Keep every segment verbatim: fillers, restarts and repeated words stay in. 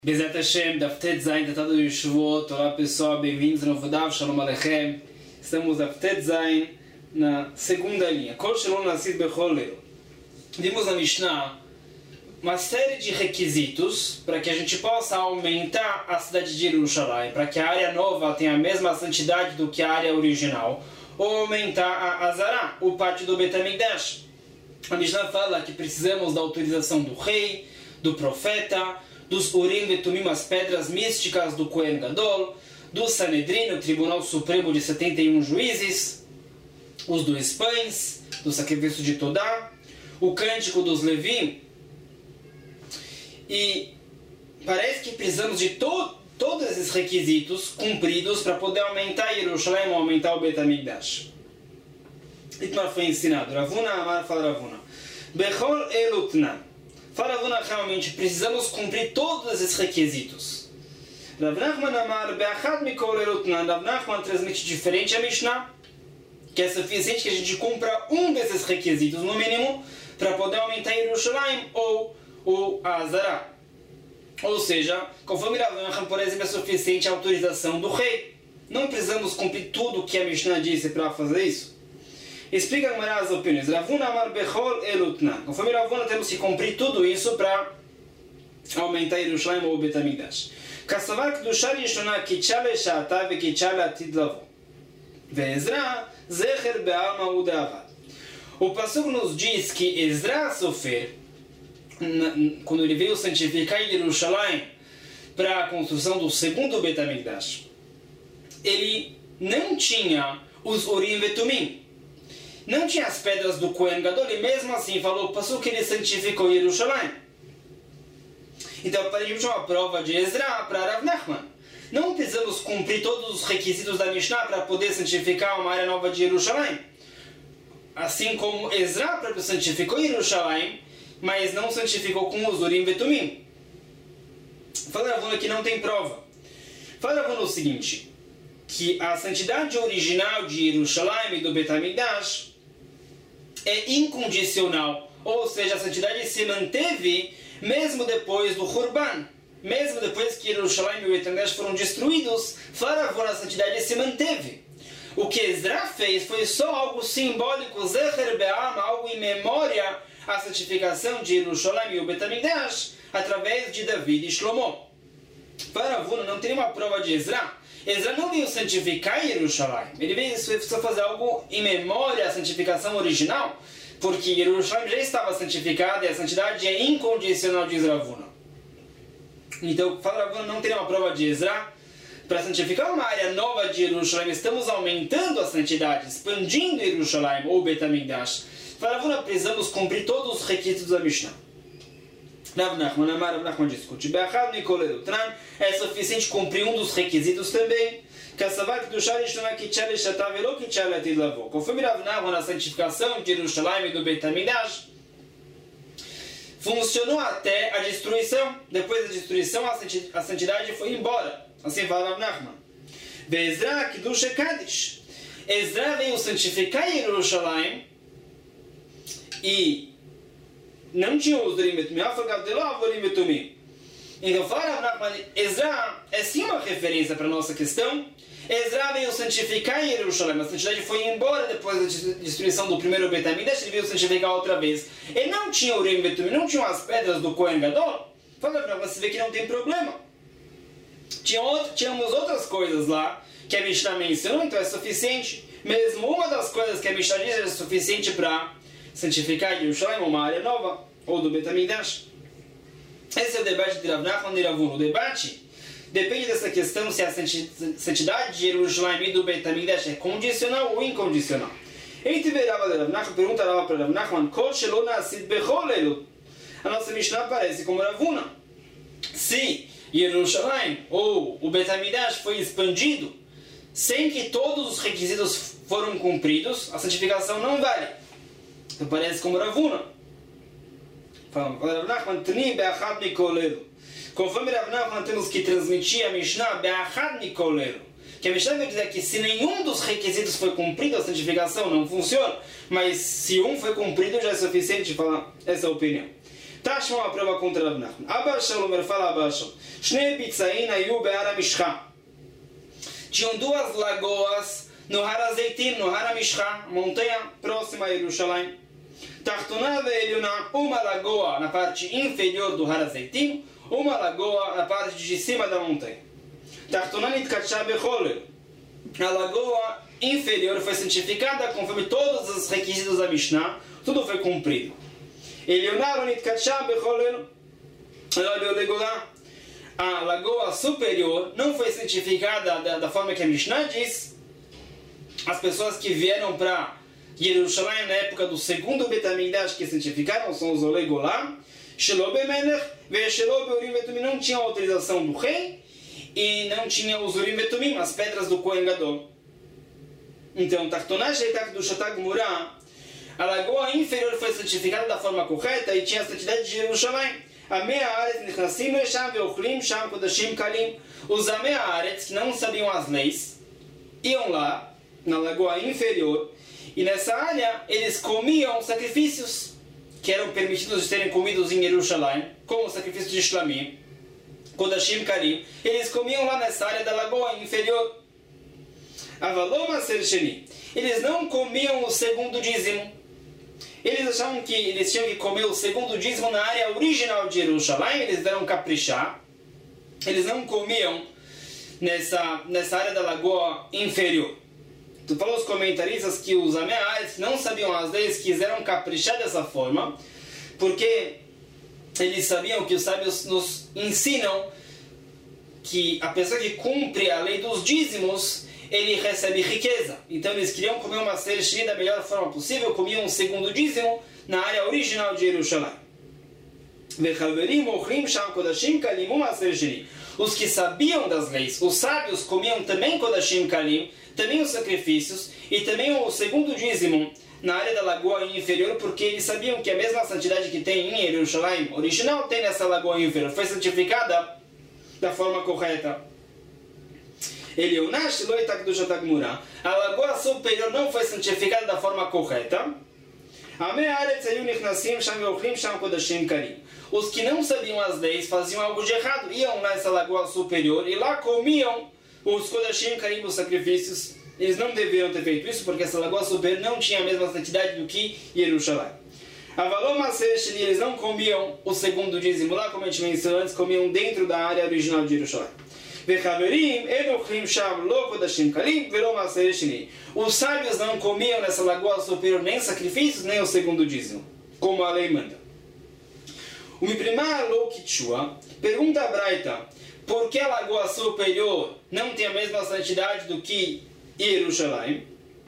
Bezat Hashem, Daf Tet Zayin, Tratado de Yeshuvot. Olá pessoal, bem-vindos ao novo Daf, Shalom Aleichem. Estamos Daf Tet Zayin na segunda linha. Kol Shalom Nassid Bechol Leil. Vimos na Mishnah uma série de requisitos para que a gente possa aumentar a cidade de Jerusalém, para que a área nova tenha a mesma santidade do que a área original, ou aumentar a Azará, o pátio do Bet HaMikdash. A Mishnah fala que precisamos da autorização do rei, do profeta, dos Urim e Tumim, as pedras místicas do Kohen Gadol, do Sanedrin, o Tribunal Supremo de setenta e um juízes, os dois pães, do sacrifício de Todá, o cântico dos Levim. E parece que precisamos de to todos esses requisitos cumpridos para poder aumentar Jerusalém, aumentar o Bet HaMikdash. Itmar foi ensinado. Ravuna Amar fala Ravuna. Bechol elutna. Fala Ravuna, realmente precisamos cumprir todos esses requisitos. Rav Nachman Amar Be'achad mikol elutna. Rav Nachman transmite diferente a Mishnah, que é suficiente que a gente cumpra um desses requisitos, no mínimo, para poder aumentar Jerusalém ou o Azará. Ou seja, conforme Rav Nachman, por exemplo, é suficiente a autorização do rei. Não precisamos cumprir tudo o que a Mishnah disse para fazer isso. Explica agora as opiniões. Ravuna Amar Bechol Elutna. Conforme Ravuna, temos que cumprir tudo isso para aumentar Jerusalém ou Bet HaMikdash. Kassavar Kedusha Rishona Kichale Sha'ata Vekichale Atid Lavo. Ve'ezra Zecher Be'alma Udavad. O Pasuk nos diz que Ezra Sofer, quando ele veio santificar Jerusalém para a construção do segundo Bet HaMikdash, ele não tinha os Urim e Tumim. Não tinha as pedras do Kohen Gadol, e mesmo assim falou passou que ele santificou Jerusalém. Então, para a gente uma prova de Ezra para Rav Nachman. Não precisamos cumprir todos os requisitos da Mishnah para poder santificar uma área nova de Jerusalém. Assim como Ezra próprio santificou Jerusalém, mas não santificou com os Urim e Tumim. Fala Ravuna que não tem prova. Fala Ravuna o seguinte, que a santidade original de Jerusalém e do Bet HaMikdash é incondicional, ou seja, a santidade se manteve mesmo depois do Hurban, mesmo depois que Jerusalém e o Bet HaMikdash foram destruídos. Faravon, a santidade se manteve. O que Ezra fez foi só algo simbólico, Zecher Be'am, algo em memória à santificação de Jerusalém e o Bet HaMikdash através de David e Shlomo. Faravon, não tem uma prova de Ezra. Ezra não veio santificar Jerusalém, ele veio só fazer algo em memória à santificação original, porque Jerusalém já estava santificada e a santidade é incondicional, diz Ravuna. Então, fala Ravuna, não tem uma prova de Ezra para santificar uma área nova de Jerusalém. Estamos aumentando a santidade, expandindo Jerusalém ou Bet HaMikdash. Fala Ravuna, precisamos cumprir todos os requisitos da Mishnah. Rav Nachman Amar, Rav Nachman discute. Be'achad mikol elutnan, é suficiente cumprir um dos requisitos também. Kassavar Kedusha Rishona Kichale Sha'ata Velo Kichale Atid Lavo. Conforme Rav Nachman, a santificação de Jerusalém e do Bet HaMikdash funcionou até a destruição. Depois da destruição, a santidade foi embora. Assim fala Rav Nachman. Ve'ezra Kedusha Kadish. Ezra veio santificar Jerusalém e não tinha os Urim e Tumim. Então, fala Rav Nachman, Ezra é sim uma referência para a nossa questão. Ezra veio santificar Jerusalém, a santidade foi embora depois da destruição do primeiro Bet HaMikdash, ele veio santificar outra vez. Ele não tinha Urim e Tumim, não tinha as pedras do Kohen Gadol. Fala Rav Nachman, você vê que não tem problema. Tinha outro, tínhamos outras coisas lá que a Mishnah mencionou, então é suficiente. Mesmo uma das coisas que a Mishnah diz é suficiente para santificar Jerusalém, uma área nova, ou do Bet HaMikdash. Esse é o debate de Rav Nachman e Ravuna. O debate depende dessa questão se a santidade de Jerusalém e do Bet HaMikdash é condicional ou incondicional. Entre Rav Nachman, pergunta para Rav Nachman, Kol shelo nasid bechol elut. A nossa Mishnah aparece como Ravuna. Se Jerusalém ou o Bet HaMikdash foi expandido sem que todos os requisitos foram cumpridos, a santificação não vale. Então parece como Ravuna. Rav Nachman, Tni Be'achad mikol elu. Conforme Rav Nachman, temos que transmitir a Mishnah Be'achad mikol elu. Que a Mishnah vai dizer que se nenhum dos requisitos foi cumprido, a santificação não funciona. Mas se um foi cumprido, já é suficiente falar essa opinião. Tashma uma prova contra Rav Nachman. Abba Shalom, fala Abba Shalom. Shnei Bitzain ayu be'ar HaMishcha. Tinham duas lagoas no Har HaZeitim, no Har HaMishcha, montanha próxima a Jerusalém. Tartonah ve'Elyonah, uma lagoa na parte inferior do Har HaZeitim, uma lagoa na parte de cima da montanha. Tartonah nitkatshah becholel. A lagoa inferior foi santificada conforme todos os requisitos da Mishnah, tudo foi cumprido. Elyonah nitkatshah becholel. A lagoa superior não foi santificada da, da forma que a Mishnah diz. As pessoas que vieram para Jerusalém na época do segundo Bet HaMikdash que santificaram são os Olei Golá, Shelo Bemelech, Shelo Beurim Betumim, não tinham autorização do rei e não tinham os Urim Betumim, as pedras do Kohen Gadol. Então, Tartonah Sheitak do Shatag Murah, a lagoa inferior foi santificada da forma correta e tinha a santidade de Jerusalém. Amei Haaretz Nichnasim Lesham Veochlim Sham Kodashim Kalim. Os Amei Haaretz, que não sabiam as leis, iam lá na lagoa inferior e nessa área eles comiam sacrifícios que eram permitidos de serem comidos em Jerusalém, como o sacrifício de Shlamim, Kodashim Kalim. Eles comiam lá nessa área da lagoa inferior. Avalom Aser Sheni. Eles não comiam o segundo dízimo. Eles achavam que eles tinham que comer o segundo dízimo na área original de Jerusalém, eles deram caprichar. Eles não comiam nessa, nessa área da lagoa inferior. Tu falou os comentaristas que os Ameares que não sabiam as leis quiseram caprichar dessa forma, porque eles sabiam que os sábios nos ensinam que a pessoa que cumpre a lei dos dízimos, ele recebe riqueza. Então eles queriam comer uma sereshini da melhor forma possível, comiam um segundo dízimo na área original de Jerusalém. Os que sabiam das leis, os sábios comiam também Kodashim Kalim, também os sacrifícios e também o segundo dízimo na área da lagoa inferior, porque eles sabiam que a mesma santidade que tem em Jerusalém original tem nessa lagoa inferior, foi santificada da forma correta. A lagoa superior não foi santificada da forma correta. Os que não sabiam as leis faziam algo de errado, iam nessa lagoa superior e lá comiam os Kodashim Karim, os sacrifícios. Eles não deveriam ter feito isso porque essa lagoa superior não tinha a mesma santidade do que Jerusalém. Eles não comiam o segundo dízimo lá, como a gente mencionou antes, comiam dentro da área original de Jerusalém. Os sábios não comiam nessa lagoa superior nem sacrifícios, nem o segundo dízimo, como a lei manda. O Miprimar Lokichua pergunta a Braita, por que a lagoa superior não tem a mesma santidade do que Jerusalém?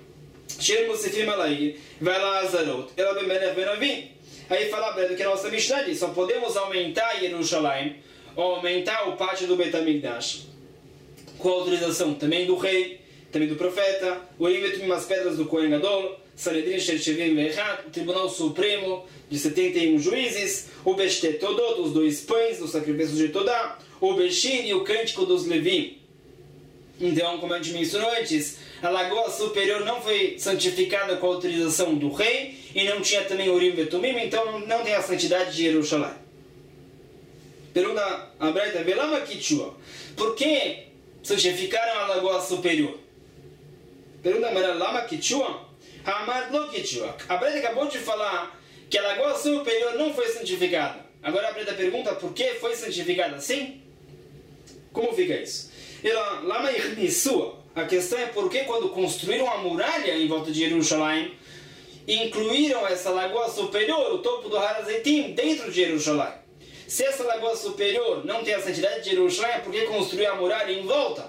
Vai lá Azarot, ela aí fala a Braita que a nossa Mishnah diz, só podemos aumentar Jerusalém, ou aumentar o pátio do Bet HaMikdash com a autorização também do rei, também do profeta, o Urim as pedras do Kohen Gadol, Sanedrin Shershevim Ve'echat, o Tribunal Supremo de setenta e um juízes, o Beshtet Todot, os dois pães, os sacrifícios de Todá, o Beshir e o Cântico dos Levim. Então, como a gente mencionou antes, a lagoa superior não foi santificada com a autorização do rei e não tinha também Urim Vetumim, então não tem a santidade de Jerusalém. Pergunta a Braita, Velama Kichua, por que santificaram a lagoa superior? Pergunta a Braita, Lama Kichua? Hamad Lo Kichua. A Braita acabou de falar que a lagoa superior não foi santificada. Agora a Braita pergunta por que foi santificada assim? Como fica isso? Ela, Lama Ichnisua. A questão é por que quando construíram a muralha em volta de Jerusalém, incluíram essa lagoa superior, o topo do Har HaZeitim, dentro de Jerusalém. Se essa lagoa superior não tem a santidade de Jerusalém, por que construir a muralha em volta?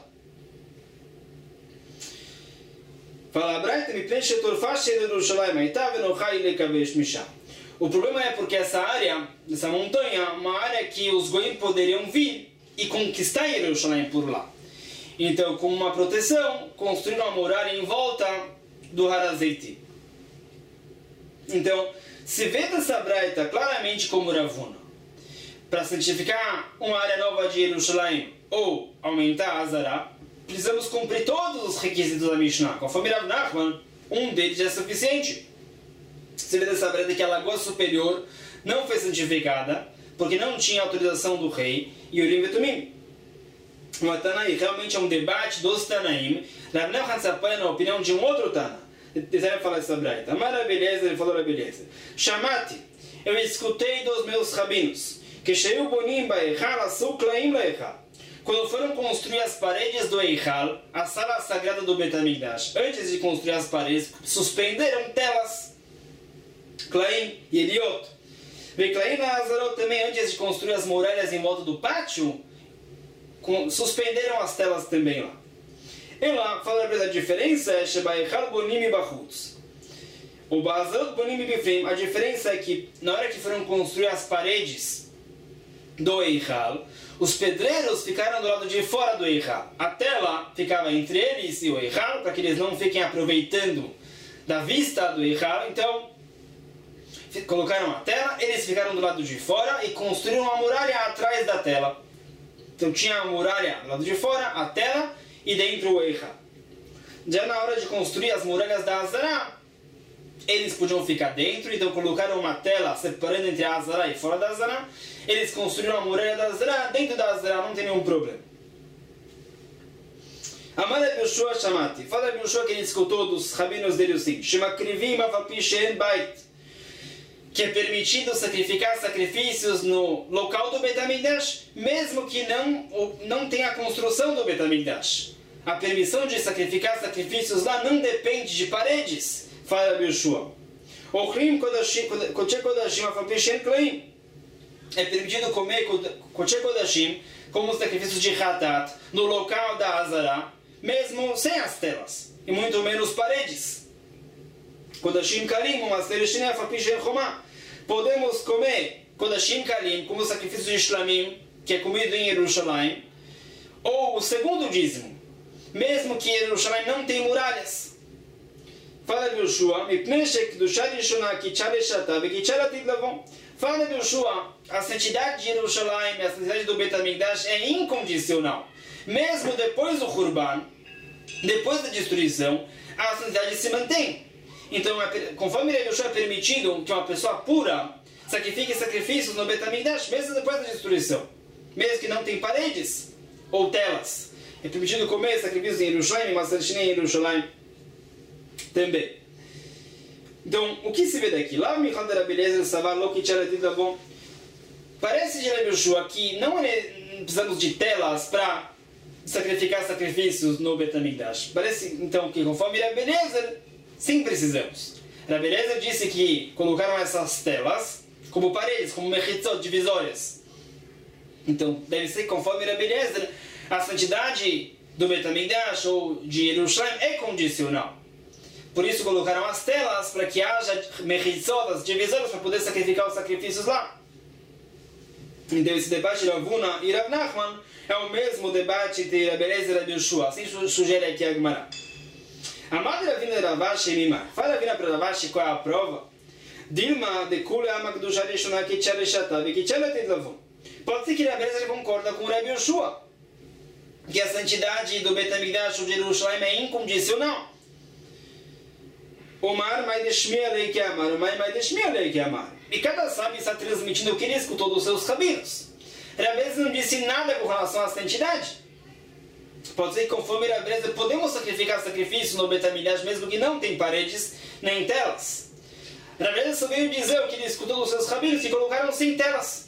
Fala, Braita, me preenche torfaste de Jerusalém, o problema é porque essa área, essa montanha, uma área que os goim poderiam vir e conquistar Jerusalém por lá. Então, como uma proteção, construíram a muralha em volta do Har HaZeitim. Então, se vê dessa Braita claramente como Ravuna, para santificar uma área nova de Jerusalém ou aumentar a Azará, precisamos cumprir todos os requisitos da Mishnah. Conforme Rav Nachman, um deles é suficiente. Você vê dessa Braita que a lagoa superior não foi santificada, porque não tinha autorização do rei, e Urim e Tumim. O Tanaí realmente é um debate dos Tanaim. Rav Nachman se apoia na opinião de um outro Tana. Ele vai falar essa braita. Amar beleza, ele falou a beleza. Chamate, eu escutei dos meus rabinos, que Sheu Bonim Ba'echal, Asu Klaim La'echal. Quando foram construir as paredes do Eichal, a sala sagrada do Bet HaMikdash, antes de construir as paredes, suspenderam telas. Klaim e Eliot. Ve Klaim e Azarot também, antes de construir as muralhas em volta do pátio, suspenderam as telas também lá. E lá, fala a diferença é Sheba'echal Bonim e Bachutz. O Ba'azarot Bonim e Bifrim, a diferença é que na hora que foram construir as paredes do Eichal, os pedreiros ficaram do lado de fora do Eichal. A tela ficava entre eles e o Eichal, para que eles não fiquem aproveitando da vista do Eichal. Então, colocaram a tela, eles ficaram do lado de fora e construíram uma muralha atrás da tela. Então tinha a muralha do lado de fora, a tela e dentro o Eichal. Já na hora de construir as muralhas da Azará, eles podiam ficar dentro, então colocaram uma tela separando entre a Azará e fora da Azará. Eles construíram a muralha da Azará, dentro da Azará não tem nenhum problema. Amar Rabi Yoshua Shamati, fala Rabi Yoshua que ele escutou dos rabinos dele o seguinte: Shemakrivim avapi she'en bait, que é permitido sacrificar sacrifícios no local do Bet HaMikdash, mesmo que não, não tenha a construção do Bet HaMikdash. A permissão de sacrificar sacrifícios lá não depende de paredes, fala Rabi Yoshua. Ochrim kodesh kodashim avapi she'en klaim, é permitido comer Kodesh Kodashim, como os sacrifícios de Hatat, no local da Azará, mesmo sem as telas, e muito menos paredes. Kodashim Kalim, umas Tereshinef, Apishen Chomá. Podemos comer Kodashim Kalim, como os sacrifícios de Shlamim, que é comido em Jerusalém, ou o segundo dízimo, mesmo que Jerusalém não tem muralhas. Fala de Yoshua, Mipnei Shekdusha Rishonah Kichar Eshata Vekichar Atid Lavon. Fala de Yoshua, a santidade de Jerusalém, a santidade do Bet HaMikdash é incondicional. Mesmo depois do Hurban, depois da destruição, a santidade se mantém. Então, conforme Yoshua é permitido que uma pessoa pura sacrifique sacrifícios no Bet HaMikdash, mesmo depois da destruição, mesmo que não tem paredes ou telas, é permitido comer sacrifícios em Jerusalém, mas em Jerusalém também. Então, o que se vê daqui? Lá, Michal da beleza, Savar, Loki, Charatid, bom. Parece de Rabi Yoshua que não precisamos de telas para sacrificar sacrifícios no Bet HaMikdash. Parece, então, que conforme Rabi Eliezer, sim precisamos. Rabi Eliezer disse que colocaram essas telas como paredes, como mechitzot, divisórias. Então, deve ser conforme Rabi Eliezer, a santidade do Bet HaMikdash ou de Jerusalém é condicional. Por isso colocaram as telas para que haja mechitzot, as divisórias, para poder sacrificar os sacrifícios lá. Então esse debate de Ravuna e Rav Nachman é o mesmo debate de Rabi Eliezer e Rabi Yoshua. Assim sugere aqui a Gemara. Amad Ravina Ravashi Mimar. Fala Ravina para Ravashi qual é a prova. Dilma de Kule Amakdusha Rishonah Kichar Eshata Vekichar Atid Lavon. Pode ser que Rabi Eliezer concorda com Rabi Yoshua, que a santidade do Bet HaMikdash ou de Jerusalém é incondicional. Omar mai deshmia lei que amar, Omar mai deshmia lei que amar. E cada sábio está transmitindo o que ele escutou dos seus rabinos. Rabi Eliezer não disse nada com relação à santidade. Pode ser que conforme Rabi Eliezer podemos sacrificar sacrifício no Bet HaMikdash mesmo que não tem paredes nem telas. Rabi Eliezer só veio dizer o que ele escutou dos seus rabinos que colocaram sem telas.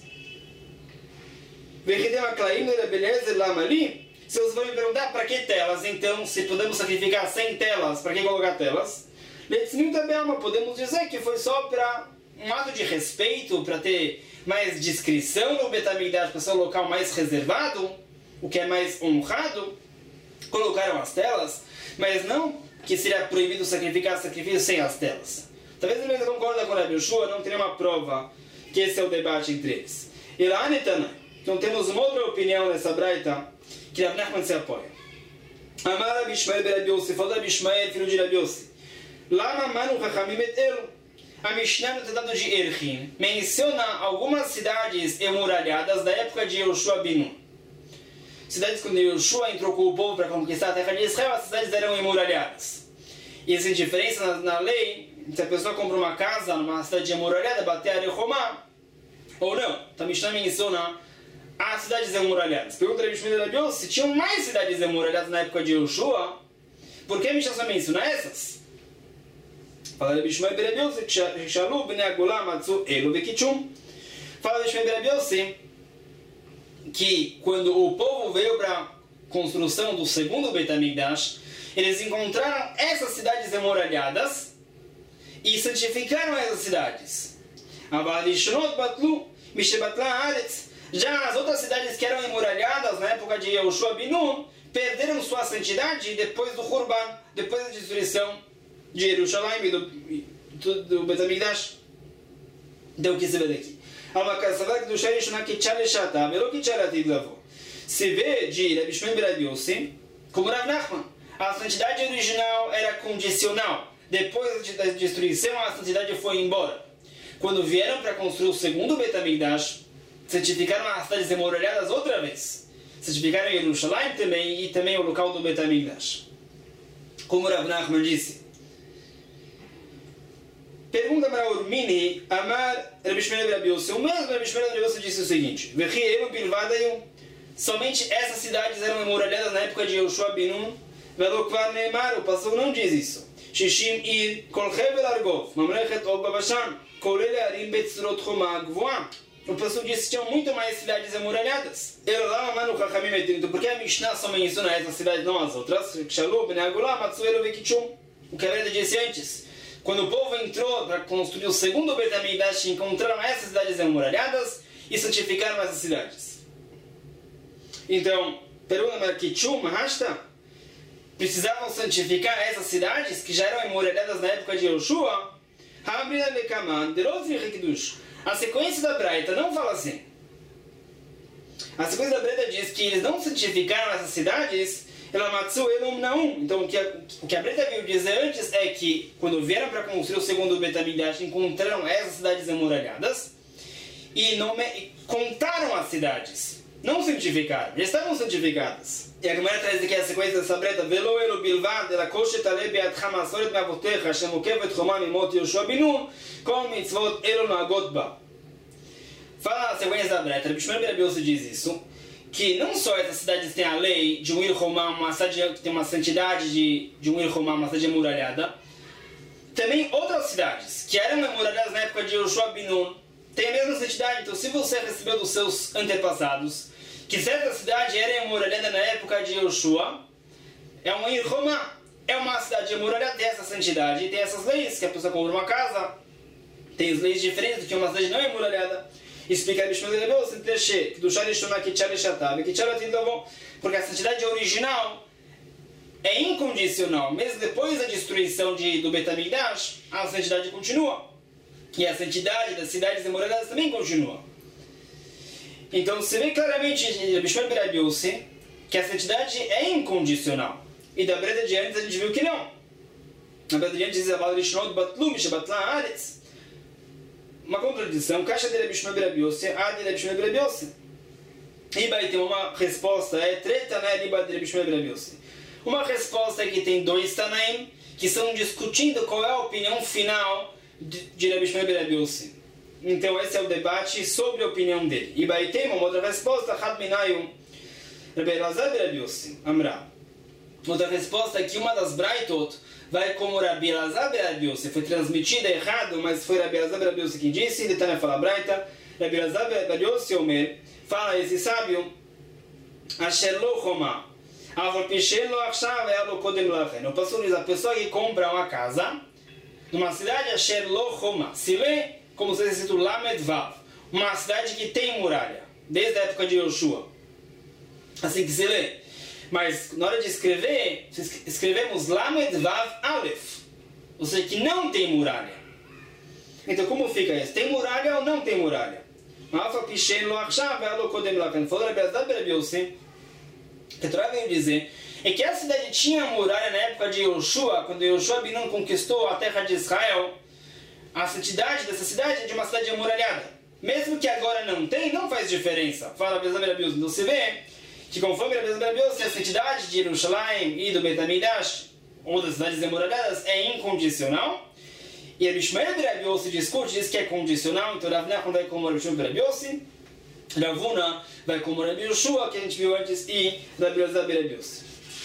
Se vocês vão me perguntar para que telas, então se podemos sacrificar sem telas, para que colocar telas? Podemos dizer que foi só para um ato de respeito, para ter mais discrição no Bet HaMikdash, para ser um local mais reservado, o que é mais honrado. Colocaram as telas, mas não que seria proibido sacrificar sacrifício sem as telas. Talvez ele concorda com Rabi Yoshua, não teria uma prova que esse é o debate entre eles. E lá, Netana, então temos uma outra opinião nessa braita que Rav Nachman se apoia. Amar Rabi Ishmael ben Rabi Yossi, falou Rabi Ishmael, filho de Rabi Yossi. Lama manu chachamim et elu. A Mishnah no Tratado de Erchim menciona algumas cidades emuralhadas da época de Yoshua ben Nun. Cidades quando Yoshua entrou com o povo para conquistar a terra de Israel, as cidades eram emuralhadas. E existe diferença na, na lei, se a pessoa compra uma casa numa cidade emuralhada, bater a Rehomá, Ou não? Então a Mishnah menciona as cidades emuralhadas. Pergunta a Mishnah de Rabi Yossi, se tinham mais cidades emuralhadas na época de Yoshua, por que a Mishnah só menciona essas? Fala Rabi Shmuel ben Rabi Yossi, Shalu bnei Agula matzu elo vekichum. Fala Rabi Shmuel ben Rabi Yossi que quando o povo veio para a construção do segundo Beit HaMikdash, eles encontraram essas cidades emuralhadas e santificaram essas cidades. Já as outras cidades que eram emuralhadas na época de Yehoshua bin Nun perderam sua santidade depois do Hurban, depois da destruição de Jerusalém e do, do, do Beit HaMikdash. Então o que se vê daqui? Se vê de Rabi Shmuel ben Rabi Yossi como Rav Nachman, a santidade original era condicional. Depois da destruição, a santidade foi embora. Quando vieram para construir o segundo Beit HaMikdash, santificaram as cidades emuralhadas outra vez. Santificaram Jerusalém também e também o local do Beit HaMikdash. Como Rav Nachman disse. Pergunta para Urmini, Amar Rabi Shmuel ben Rabi Yossi. O mesmo Rabi Shmuel ben Rabi Yossi disse o seguinte: somente essas cidades eram emuralhadas na época de Yehoshua bin Nun. Velokvar Neymar, o pastor não diz isso. Shishim ir kol hevel argov, mamlechet og babashan, kolele arim betzrot choma gvoa. O pastor disse que tinham muito mais cidades emuralhadas. Elolama manu chachamim etinto. Porque a Mishnah só menciona essas cidades, não as outras? Kshalu bnei Agula matzu elo vekichum. O que a verdade disse antes. Quando o povo entrou para construir o segundo Beit HaMikdash, encontraram essas cidades emuralhadas e santificaram essas cidades. Então, pergunta para Kichum, Rashta, precisavam santificar essas cidades que já eram emuralhadas na época de Yehoshua? A sequência da Braita não fala assim. A sequência da Braita diz que eles não santificaram essas cidades. Então o que a, o que a Braita veio dizer antes é que quando vieram para construir o segundo Beit HaMikdash, encontraram essas cidades emuralhadas e, não me, e contaram as cidades, não santificaram, já estavam santificadas. E a Gemara traz aqui a sequência dessa Braita: Velo elo bilvad ela koshet ale be'adcha masoret me'avotecha shemukevet choma mimot Yehoshua bin Nun kol mitzvot elo nagot ba. Fala a sequência da Braita. Rabi Shmuel ben Rabi Yossi diz isso, que não só essas cidades têm a lei de um Ir Romá, uma cidade que tem uma santidade de, de um Ir Romá, uma cidade emuralhada, também outras cidades que eram emuralhadas na época de Yehoshua bin Nun têm a mesma santidade. Então, se você recebeu dos seus antepassados que certa cidade era emuralhada na época de Yehoshua, é um Ir Romá, é uma cidade emuralhada, tem essa santidade e tem essas leis, que a pessoa compra uma casa, tem as leis diferentes do que uma cidade não emuralhada. Explica a Bishma de Rebeu, porque a santidade original é incondicional. Mesmo depois da destruição de, do Beit HaMikdash, a santidade continua. E a santidade das cidades emuralhadas também continua. Então se vê claramente em Bishma de Rebeu que a santidade é incondicional. E da Breda de antes a gente viu que não. Na Breda de antes diz a uma contradição. Caixa de Rabi Shmuel ben Rabi Yossi, a de Rabi Shmuel ben Rabi Yossi. E vai ter uma resposta, é treta na riba de Rabi Shmuel ben Rabi Yossi. Uma resposta é que tem dois Tanaim que estão discutindo qual é a opinião final de, de Rabi Shmuel ben Rabi Yossi. Então esse é o debate sobre a opinião dele. E vai ter uma outra resposta, Had Minayu Rabi Elazar ben Rabi Yossi, Amra. Outra resposta é que uma das Braitot vai como Rabi Elazar ben Rabi Yossi. Foi transmitida errado, mas foi Rabi Elazar ben Rabi Yossi quem disse. Ele também fala Braita. Rabi Elazar ben Rabi Yossi Omer, fala esse sábio, Asher lo choma, avol pishen lo achshav elo kodem lachen. O pastor diz: a pessoa que compra uma casa numa cidade, Asher lo choma, se lê como se diz escrito Lamed Vav, uma cidade que tem muralha, desde a época de Yoshua. Assim que se lê. Mas na hora de escrever, escrevemos Lamed Vav Aleph, ou seja, que não tem muralha. Então como fica isso? Tem muralha ou não tem muralha? Alfa Pishen lo achshav elo kodem lachen. Falou Rabi Elazar ben Rabi Yossi, que a Torá veio dizer é que a cidade tinha muralha na época de Yoshua, quando Yehoshua bin Nun conquistou a terra de Israel. A santidade dessa cidade é de uma cidade amuralhada. Mesmo que agora não tem, não faz diferença. Fala Rabi Elazar ben Rabi Yossi. Então você vê que conforme Rabi Elazar ben Rabi Yossi, a santidade de Jerusalém e do Beit HaMikdash, ou das cidades emuralhadas, é incondicional. E a Bishmael de Rabi Yossi discute, diz que é condicional, então Rav Nachman vai como Rabi Shimon de Rabi Yossi, Rav Huna vai como Rabi Yoshua, que a gente viu antes, e Rabi Elazar de Rabi Yossi.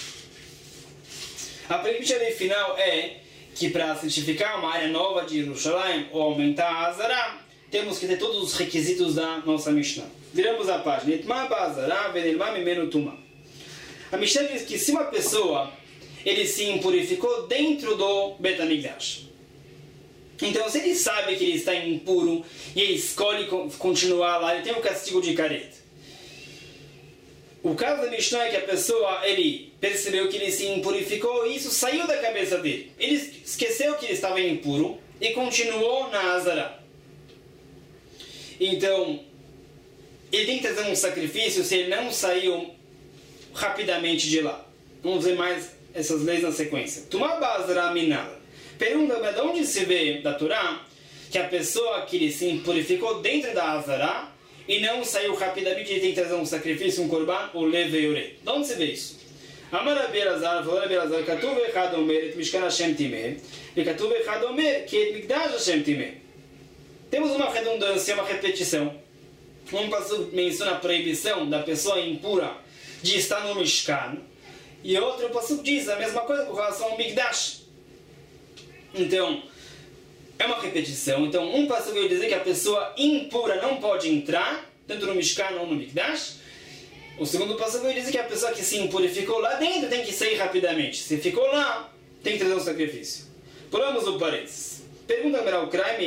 A premissa final é que para certificar uma área nova de Jerusalém ou aumentar a Hazara, temos que ter todos os requisitos da nossa Mishnah. Viramos a página. Itma ba'azara venilma mimenu tuma. A Mishnah diz que se uma pessoa ele se impurificou dentro do Bet HaMikdash, então se ele sabe que ele está impuro e ele escolhe continuar lá, ele tem o castigo de caret. O caso da Mishnah é que a pessoa ele percebeu que ele se impurificou e isso saiu da cabeça dele. Ele esqueceu que ele estava impuro e continuou na Hazara. Então, ele tem que trazer um sacrifício se ele não saiu rapidamente de lá. Vamos ver mais essas leis na sequência. Tumá ba'azara minal. Pergunta, mas de onde se vê da Torá que a pessoa que ele se impurificou dentro da Hazara e não saiu rapidamente, ele tem que trazer um sacrifício, um korban, ou leveure. De onde se vê isso? Amar Rabi Elazar, falou Rabi Elazar, Katuv echad omer et mishkan Hashem timeh, e Katuv echad omer ki et mikdash Hashem timeh. Temos uma redundância, uma repetição. Um passo menciona a proibição da pessoa impura de estar no Mishkan, e outro passo diz a mesma coisa com relação ao Mikdash. Então, é uma repetição. Então, um passo vai dizer que a pessoa impura não pode entrar, tanto no Mishkan ou no Mikdash. O segundo passo vai dizer que a pessoa que se impurificou lá dentro tem que sair rapidamente. Se ficou lá, tem que trazer um sacrifício. Pulamos o parênteses. Pergunta para o crime,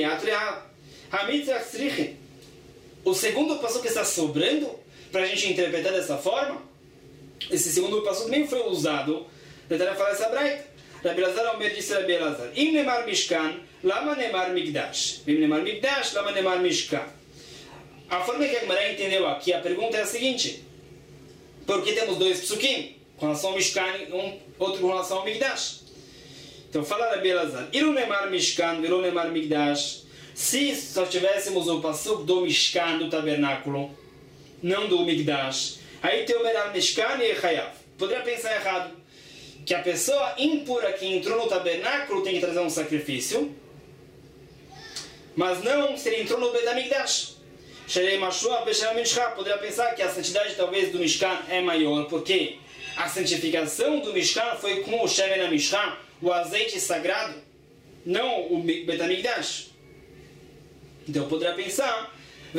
o segundo passo que está sobrando, para a gente interpretar dessa forma, esse segundo passo também foi usado para falar essa braita. Rabi Elazar Omer disse Rabi Elazar, Im nemar Mishkan, lama nemar Mikdash. Im nemar Mikdash, lama nemar Mishkan. A forma que a Gemara entendeu aqui, a pergunta é a seguinte: por que temos dois psukim? Com relação ao Mishkan e um, outro com relação ao Mikdash. Então fala Rabi Elazar, Ilu nemar Mishkan, vilu nemar Mikdash. Se só tivéssemos o pasuk do Mishkan, do tabernáculo, não do Mikdash, aí tem o merar Mishkan e Chayav. Poderia pensar errado que a pessoa impura que entrou no tabernáculo tem que trazer um sacrifício, mas não se ele entrou no Bet HaMikdash. Poderia pensar que a santidade talvez do Mishkan é maior, porque a santificação do Mishkan foi com o Shemen HaMishkan, o azeite sagrado, não o Bet HaMikdash. Então poderia pensar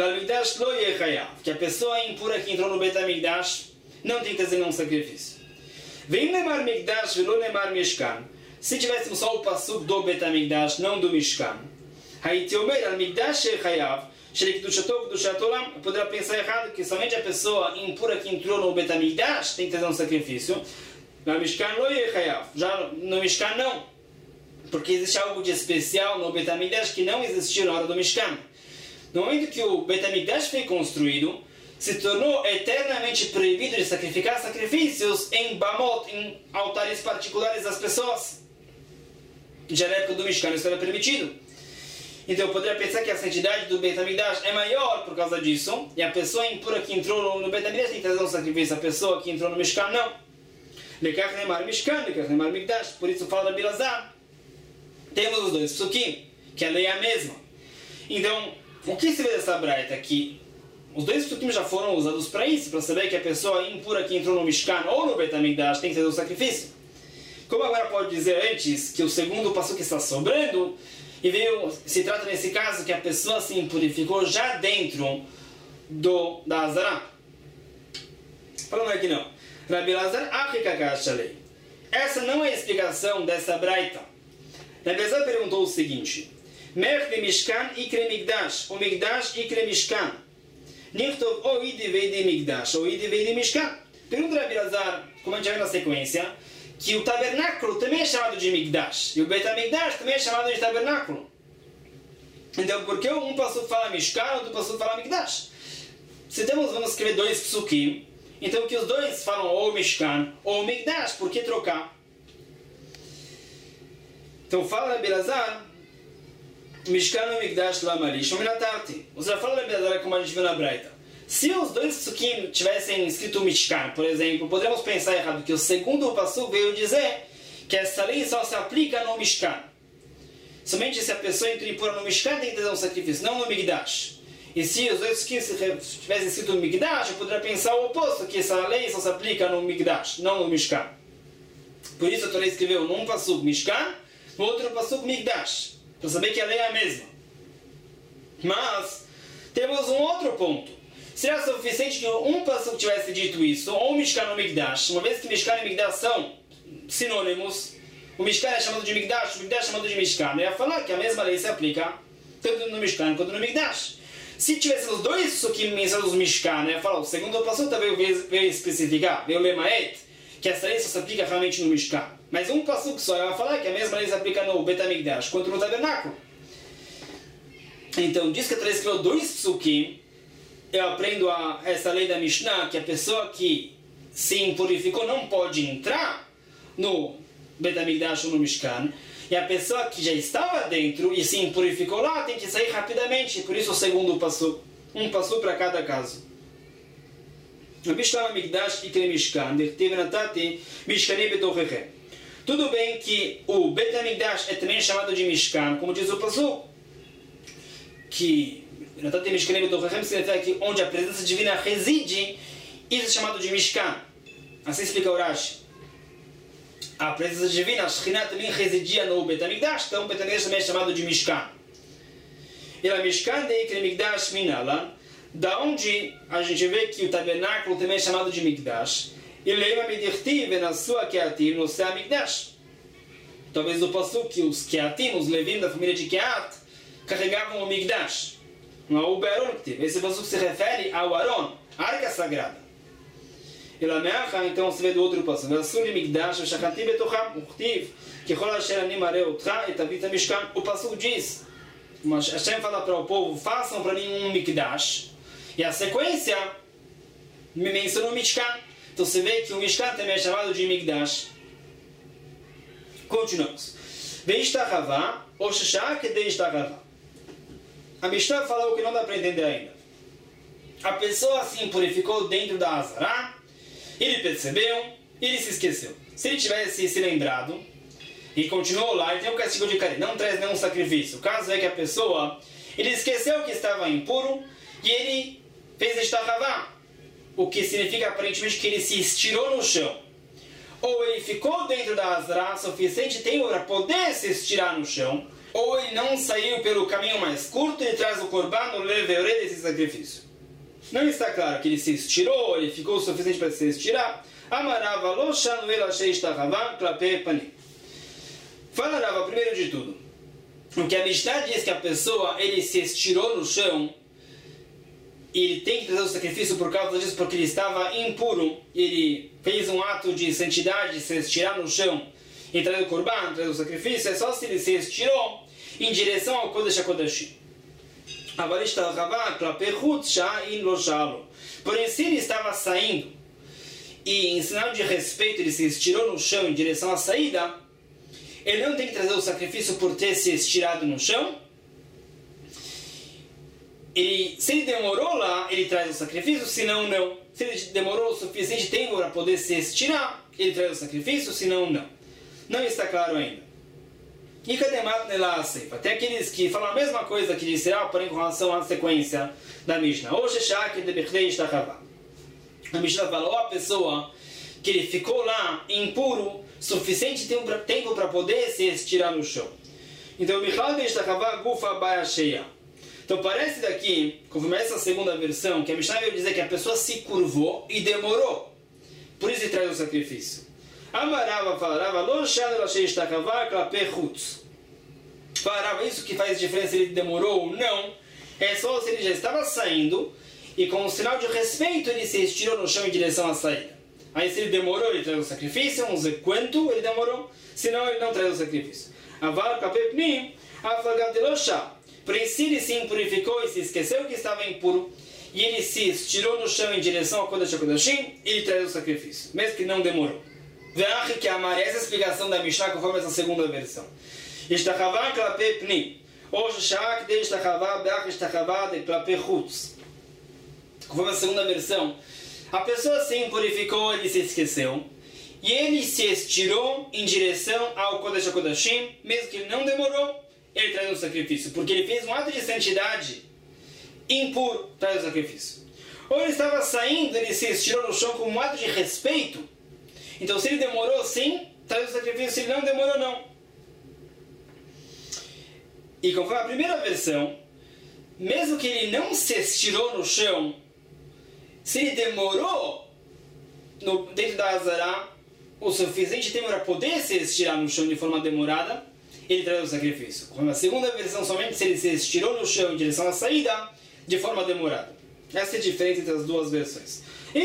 que a pessoa impura que entrou no Bet HaMikdash não tem que trazer nenhum sacrifício. Vem nemar Mikdash, velo nemar Mishkan. Se tivéssemos só o pasuk do Bet HaMikdash, não do Mishkan, aí te omer al Mikdash chayav, shel kedushato kedushat olam. Poderá pensar errado que somente a pessoa impura que entrou no Bet HaMikdash tem que trazer um sacrifício. No Mishkan lo chayav. Já no Mishkan não, porque existe algo de especial no Bet HaMikdash que não existiu na hora do Mishkan. No momento que o Bet HaMikdash foi construído, se tornou eternamente proibido de sacrificar sacrifícios em Bamot, em altares particulares das pessoas. Já na época do Mishkan isso era permitido. Então eu poderia pensar que a santidade do Bet HaMikdash é maior por causa disso, e a pessoa impura que entrou no Bet HaMikdash tem que trazer um sacrifício, a pessoa que entrou no Mishkan não. Lekach nemar Mishkan, lekach nemar Mikdash. Por isso fala da Rabi Elazar. Temos os dois psukim, que a lei é a mesma. Então, o que se vê dessa braita aqui? Os dois psukim já foram usados para isso, para saber que a pessoa impura que entrou no Mishkan ou no Bet HaMikdash tem que fazer o sacrifício. Como agora pode dizer antes que o segundo pasuk está sobrando, e veio, se trata nesse caso que a pessoa se impurificou já dentro do, da Hazara? Falando aqui não. Rabi Elazar Achikakashalei. Essa não é a explicação dessa braita. Rabi Elazar perguntou o seguinte: Mer de Mishkan ikre Mikdash, o Mikdash ikre Mishkan. Nichtov o ide veide Mikdash, o ide veide Mishkan. Pergunta Rabi Elazar, como a gente vai na sequência, que o tabernáculo também é chamado de Mikdash, e o Bet HaMikdash também é chamado de tabernáculo. Então, por que um passuco fala Mishkan, outro passuco fala Mikdash? Se temos, vamos escrever dois psukim, então que os dois falam ou Mishkan ou Mikdash, por que trocar? Então fala Rabi Elazar, Mishkan e Mikdash Lamalish, ou Minatarti. Você já fala Rabi Elazar como a gente viu na Braita. Se os dois psukim tivessem escrito Mishkan, por exemplo, poderíamos pensar errado, que o segundo passuco veio dizer que essa lei só se aplica no Mishkan. Somente se a pessoa entra impura no Mishkan tem que trazer um sacrifício, não no Migdash. E se os dois que tivessem escrito no Migdash, eu poderia pensar o oposto, que essa lei só se aplica no Migdash, não no Mishkan. Por isso a Torá escreveu num passuco Mishkan, no outro passuco Migdash, para saber que a lei é a mesma. Mas temos um outro ponto. Seria suficiente que um passuco tivesse dito isso, ou Mishkan ou Migdash, uma vez que Mishkan e Migdash são sinônimos, o Mishkan é chamado de Migdash, o Migdash é chamado de Mishkan. Eu ia falar que a mesma lei se aplica tanto no Mishkan quanto no Migdash. Se tivesse os dois psukim mencionados no Mishkan, eu ia falar, o segundo passuco também veio, veio especificar, veio Lemaet, que essa lei só se aplica realmente no Mishkan. Mas um passuco só, eu ia falar que a mesma lei se aplica no Betamigdash quanto no tabernáculo. Então, diz que a Torá escreveu dois psukim. Eu aprendo a, essa lei da Mishnah, que a pessoa que se impurificou não pode entrar no Betamigdash ou no Mishkan, e a pessoa que já estava dentro e se impurificou lá tem que sair rapidamente. Por isso o segundo passo, um passo para cada caso. Tudo bem que o Betamigdash é também chamado de Mishkan, como diz o passo, que significa que onde a presença divina reside, isso é chamado de Mishkan. Assim explica o Rashi. A presença divina, a Shekhinah também residia no Betamigdash, então o Betamigdash também é chamado de Mishkan. E a Mishkan de Migdash Minala, da onde a gente vê que o tabernáculo também é chamado de Migdash, e leva Midirtiv na sua Keatim, no seu Migdash. Talvez o passo que os Keatim, os Levim da família de Keat, carregavam o Migdash. Não é o Be'aron que teve. Esse passo se refere ao Aron, a arca sagrada. E lá meacha, então se vê do outro passo. Versuli Migdash, Shachati Betocham, Uchtiv, Kechol Asher Ani Marei Otra, Etavita Mishkan. O passo diz, mas Hashem fala para o povo, façam para mim um Migdash. E a sequência me menciona o Mishkan. Então você vê que o Mishkan também é chamado de Migdash. Continuamos. Veishtachavá, Oshashak Deishtachavá. A Mishnah fala o que não dá para entender ainda. A pessoa se impurificou dentro da Azará, ele percebeu, ele se esqueceu. Se ele tivesse se lembrado e continuou lá, ele tem um castigo de carinho, não traz nenhum sacrifício. O caso é que a pessoa, ele esqueceu que estava impuro e ele fez Ishtachavá, o que significa aparentemente que ele se estirou no chão. Ou ele ficou dentro da Azará suficiente tempo para poder se estirar no chão, ou ele não saiu pelo caminho mais curto e traz o korban, o leveore desse sacrifício. Não está claro que ele se estirou, ele ficou o suficiente para se estirar. Amarava lo shanu el ashei ishtachavá klape panim. Fala Rava, primeiro de tudo, o que a Mishnah diz que a pessoa, ele se estirou no chão, e ele tem que trazer o sacrifício por causa disso, porque ele estava impuro, ele fez um ato de santidade, se estirar no chão, e trazer o korban, trazer o sacrifício, é só se ele se estirou em direção ao Kodesh HaKodashim. Porém, se ele estava saindo e em sinal de respeito ele se estirou no chão em direção à saída, ele não tem que trazer o sacrifício por ter se estirado no chão. Ele, se ele demorou lá, ele traz o sacrifício, senão não. Se ele demorou o suficiente tempo para poder se estirar, ele traz o sacrifício, senão não. Não está claro ainda. E Kademat Nela Seifa? Tem aqueles que falam a mesma coisa que disseram, porém com relação à sequência da Mishnah. A Mishnah falou, a pessoa que ele ficou lá impuro, suficiente tempo para poder se estirar no chão. Então, então parece daqui, conforme essa segunda versão, que a Mishnah veio dizer que a pessoa se curvou e demorou. Por isso ele traz o sacrifício. Amarava falarava, lo shanu lashei ishtachavá klape chutz. Falarava, isso que faz diferença se ele demorou ou não, é só se ele já estava saindo e com um sinal de respeito ele se estirou no chão em direção à saída. Aí se ele demorou, ele traz o sacrifício, vamos ver quanto ele demorou, senão ele não traz o sacrifício. Avar klape pnim, afagav de lo shah. Porém, se ele se impurificou e se esqueceu que estava impuro, e ele se estirou no chão em direção ao Kodesh HaKodashim, ele traz o sacrifício, mesmo que não demorou. Veach que amar, essa é a explicação da Mishnah conforme essa segunda versão. Ishtachavá klape pnim, ou shak de ishtachavá beach ishtachavá de klape chutz. Conforme a segunda versão, a pessoa se impurificou, ele se esqueceu, e ele se estirou em direção ao Kodesh HaKodashim, mesmo que ele não demorou, ele traz o sacrifício. Porque ele fez um ato de santidade impuro, traz o sacrifício. Ou ele estava saindo, ele se estirou no chão como um ato de respeito. Então se ele demorou, sim, traz o sacrifício. Se ele não demorou, não. E conforme a primeira versão, mesmo que ele não se estirou no chão, se ele demorou no, dentro da Azará o suficiente tempo para poder se estirar no chão de forma demorada, ele traz o sacrifício. Conforme a segunda versão, somente se ele se estirou no chão em direção à saída, de forma demorada. Essa é a diferença entre as duas versões. O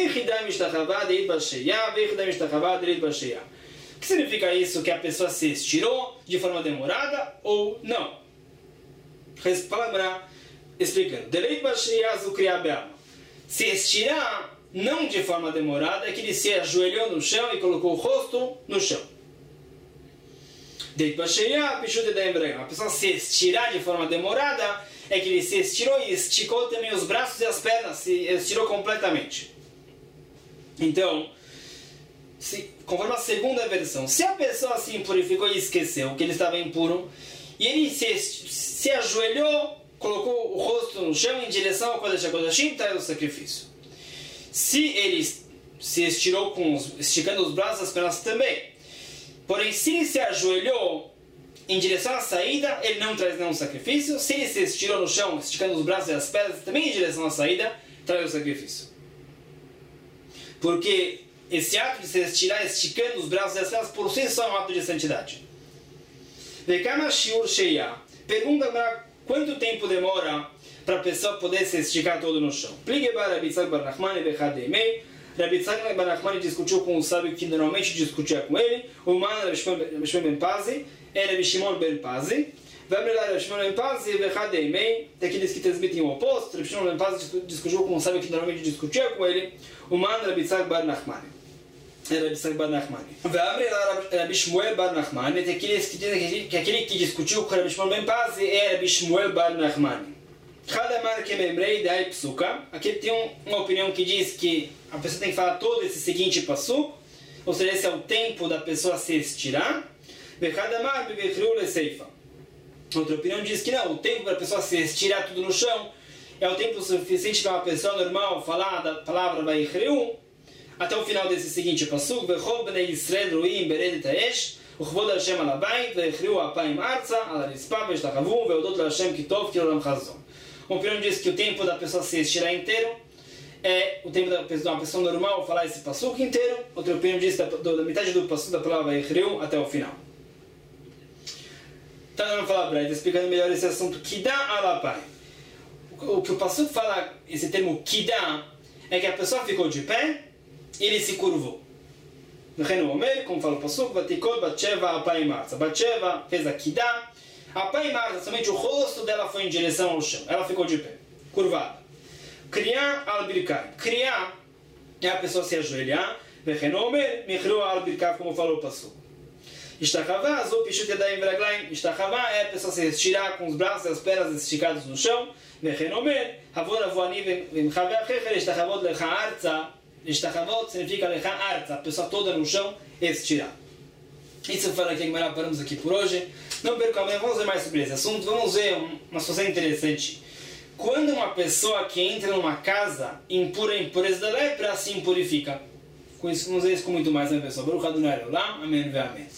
que significa isso? Que a pessoa se estirou de forma demorada ou não? Para lembrar, explicando. Se estirar não de forma demorada é que ele se ajoelhou no chão e colocou o rosto no chão. A pessoa se estirar de forma demorada é que ele se estirou e esticou também os braços e as pernas, se estirou completamente. Então, se, conforme a segunda versão, se a pessoa se impurificou e esqueceu que ele estava impuro, e ele se, se ajoelhou, colocou o rosto no chão em direção ao Kodesh HaKodashim, traz o sacrifício. Se ele se estirou com os, esticando os braços e as pernas também, porém se ele se ajoelhou em direção à saída, ele não traz nenhum sacrifício. Se ele se estirou no chão, esticando os braços e as pernas também em direção à saída, traz o sacrifício. Porque esse ato de se estirar esticando os braços e as pernas por si só é um ato de santidade. Pergunta para quanto tempo demora para a pessoa poder se esticar todo no chão. Rabi Yitzhak bar Nachmani bar Nachmani discutiu com o sábio que normalmente discutia com ele, o man Rabi Shimon ben Pazi, é Rabi Shimon ben Pazi, Rabi Shimon ben Pazi vechademei, daqueles que transmitem o oposto. Rabi Shimon ben Pazi discutiu com o sábio que normalmente discutia com ele, o man Rabi Yitzhak bar Nachmani. Rabi Yitzhak bar Nachmani. Rabi Shmuel bar Nachmani, daqueles que dizem que aquele que discutiu com Rabi Shimon ben Pazi é Rabi Shmuel bar Nachmani. Aqui tem um, uma opinião que diz que a pessoa tem que falar todo esse seguinte passo, ou seja, esse é o tempo da pessoa se estirar. Outra opinião diz que não, o tempo para a pessoa se estirar tudo no chão é o tempo suficiente para uma pessoa normal falar da palavra Vayichreu até o final desse seguinte passo. וכבוד השם על הבית, והכריעו אפיים ארצה, על הרצפה, והשתחוו, והודות להשם כי טוב, כי לעולם חזון. Uma opinião diz que o tempo da pessoa se estirar inteiro é o tempo da pessoa, uma pessoa normal falar esse passuco inteiro. Outra opinião diz da, da metade do passuco da palavra Vayichreu até o final. Então vamos falar breve, explicando melhor esse assunto. Kidá alapai. O que o passuco fala, esse termo kidá, é que a pessoa ficou de pé e ele se curvou. Como fala o passuco, Vatikol Batsheva Apayim Arza. Batsheva fez a Kidá. Apayim Arza, somente o rosto dela foi em direção ao chão. Ela ficou de pé, curvada. Kriá al-Birkai. Kriá é a pessoa se ajoelhar. Vechenomer, Michru al-Birkai, como falou o passuco. Ishtachavá, Zu Pishut Yadayim Veraglaim. Ishtachavá é a pessoa se estirar com os braços e as pernas esticados no chão. Vechenomer, Havor Avoani Vemchavé Achecher, Ishtachavot Lecha Arza. Ishtachavot significa lecha arza, a pessoa toda no chão, estirar. Isso fala aqui, agora paramos aqui por hoje. Não percam, vamos ver mais sobre esse assunto. Vamos ver uma situação interessante. Quando uma pessoa que entra numa casa impura, a impureza da lepra se impurifica. Vamos ver isso com muito mais, né, pessoal? Baruch Adonai Olam, amém, amém.